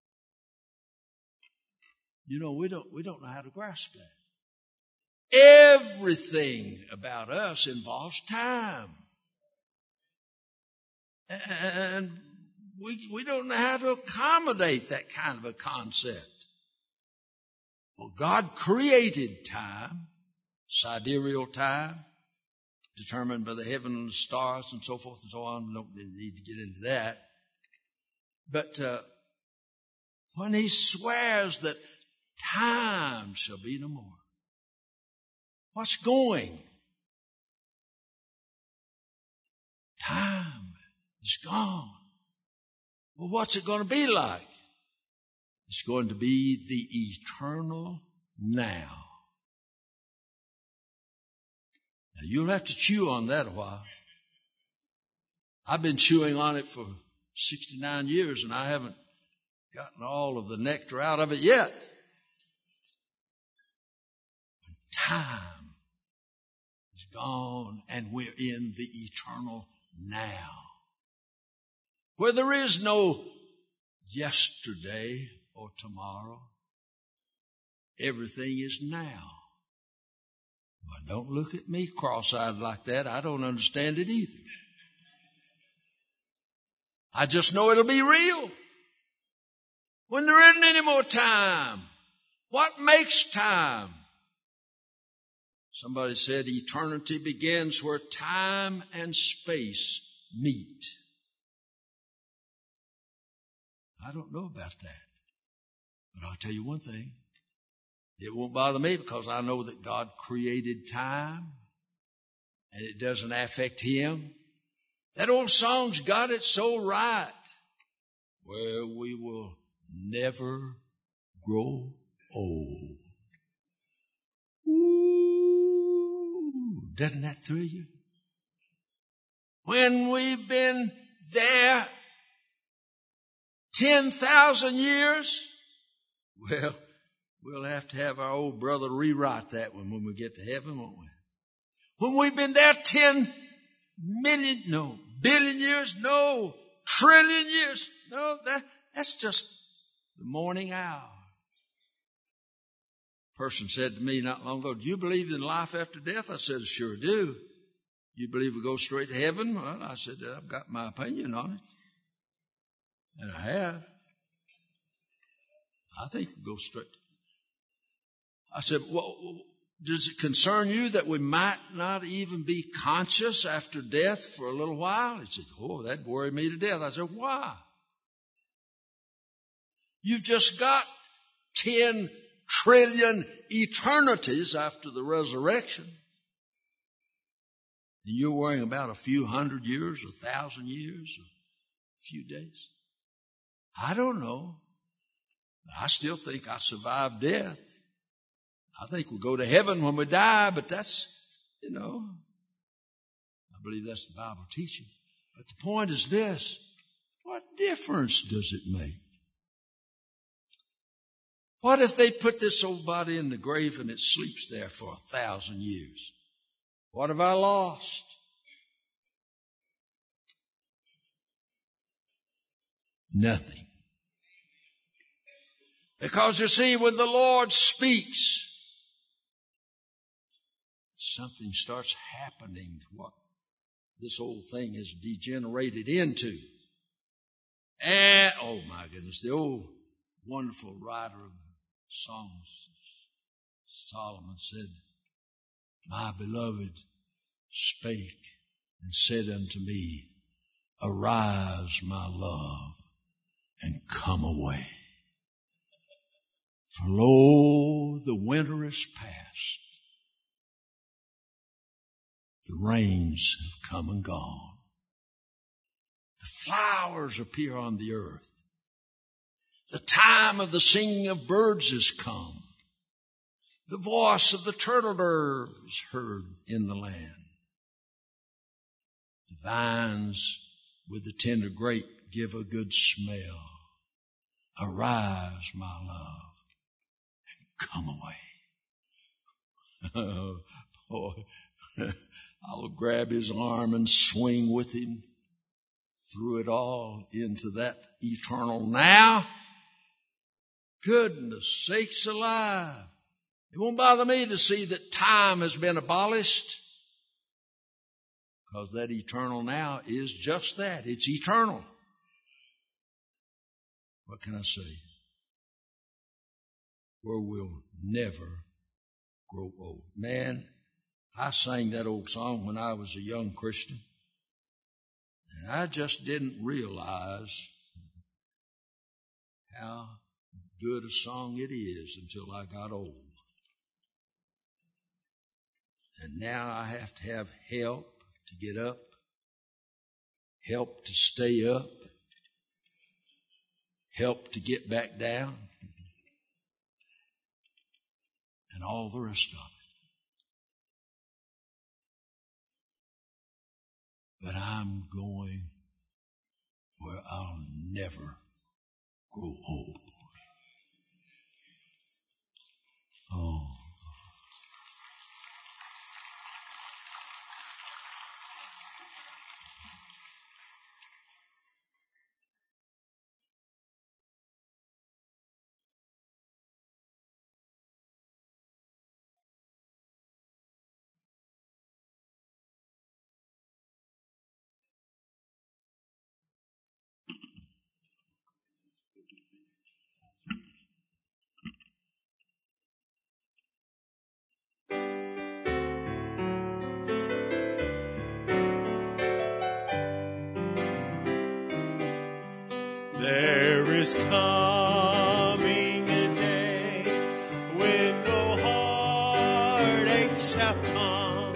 You know, we don't, we don't know how to grasp that. Everything about us involves time. And we, we don't know how to accommodate that kind of a concept. Well, God created time, sidereal time, determined by the heaven and the stars and so forth and so on. We don't need to get into that. But uh, when He swears that time shall be no more, what's going? Time is gone. Well, what's it going to be like? It's going to be the eternal now. Now, you'll have to chew on that a while. I've been chewing on it for sixty-nine years, and I haven't gotten all of the nectar out of it yet. Time is gone, and we're in the eternal now, where there is no yesterday or tomorrow. Everything is now. Well, don't look at me cross-eyed like that. I don't understand it either. I just know it'll be real when there isn't any more time. What makes time? Somebody said eternity begins where time and space meet. I don't know about that. But I'll tell you one thing. It won't bother me because I know that God created time and it doesn't affect Him. That old song's got it so right. Where we will never grow old. Doesn't that thrill you? When we've been there ten thousand years, well, we'll have to have our old brother rewrite that one when we get to heaven, won't we? When we've been there ten million, no, billion years, no, trillion years, no, that, that's just the morning hour. Person said to me not long ago, do you believe in life after death? I said, sure do. You believe we go straight to heaven? Well, I said, I've got my opinion on it. And I have. I think we go straight. I said, well, does it concern you that we might not even be conscious after death for a little while? He said, oh, that'd worry me to death. I said, why? You've just got ten trillion eternities after the resurrection. And you're worrying about a few hundred years, a thousand years, or a few days. I don't know. I still think I survived death. I think we'll go to heaven when we die, but that's, you know, I believe that's the Bible teaching. But the point is this: what difference does it make? What if they put this old body in the grave and it sleeps there for a thousand years? What have I lost? Nothing. Because you see, when the Lord speaks, something starts happening to what this old thing has degenerated into. And, oh my goodness, the old wonderful writer of Songs, Solomon said, "My beloved spake and said unto me, Arise, my love, and come away. For lo, the winter is past. The rains have come and gone. The flowers appear on the earth. The time of the singing of birds is come. The voice of the turtle dove is heard in the land. The vines with the tender grape give a good smell. Arise, my love, and come away." Oh, boy. I'll grab his arm and swing with him through it all into that eternal now. Goodness sakes alive. It won't bother me to see that time has been abolished, because that eternal now is just that. It's eternal. What can I say? Where we'll never grow old. Man, I sang that old song when I was a young Christian, and I just didn't realize how good a song it is until I got old. And now I have to have help to get up, help to stay up, help to get back down, and all the rest of it. But I'm going where I'll never grow old. Oh. There is coming a day when no heartache shall come,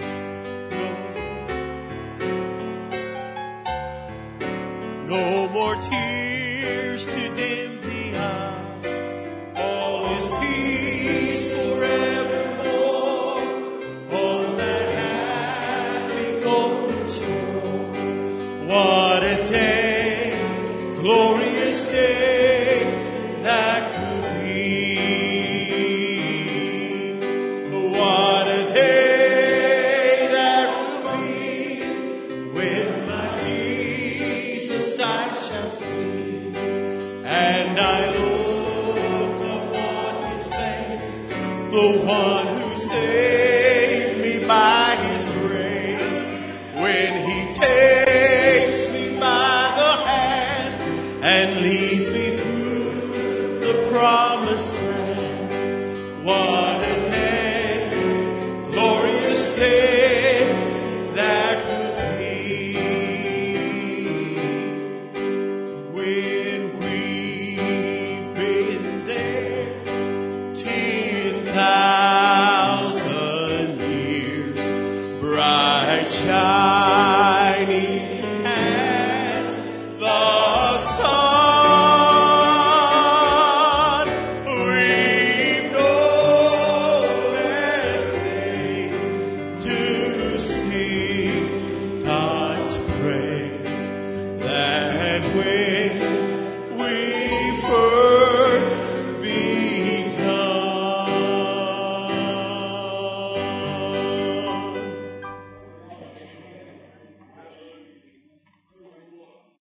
no, no more tears to dim the eye. All is peace forevermore on that happy golden shore. What a day, glorious day that will be. What a day that will be when my Jesus I shall see, and bright shine.